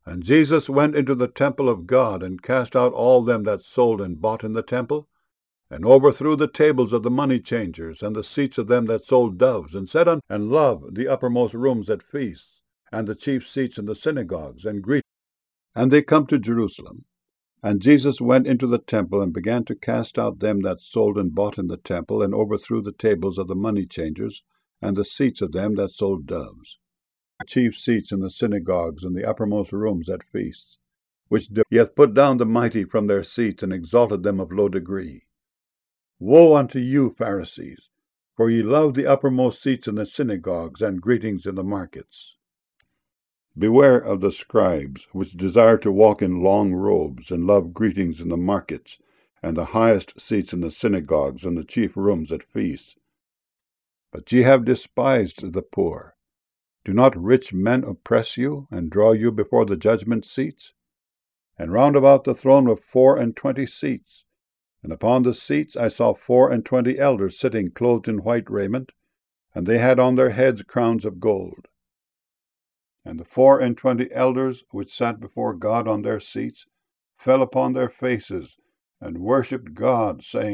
And Jesus went into the temple of God, and cast out all them that sold and bought in the temple, and overthrew the tables of the money changers, and the seats of them that sold doves, and said unto and love the uppermost rooms at feasts, and the chief seats in the synagogues, and greet. And they come to Jerusalem. And Jesus went into the temple, and began to cast out them that sold and bought in the temple, and overthrew the tables of the money changers, and the seats of them that sold doves, the chief seats in the synagogues, and the uppermost rooms at feasts, he hath put down the mighty from their seats, and exalted them of low degree. Woe unto you, Pharisees, for ye love the uppermost seats in the synagogues, and greetings in the markets. Beware of the scribes, which desire to walk in long robes, and love greetings in the markets, and the highest seats in the synagogues, and the chief rooms at feasts. But ye have despised the poor. Do not rich men oppress you, and draw you before the judgment seats? And round about the throne were 24 seats, and upon the seats I saw 24 elders sitting, clothed in white raiment, and they had on their heads crowns of gold. And the 24 elders which sat before God on their seats fell upon their faces, and worshipped God, saying,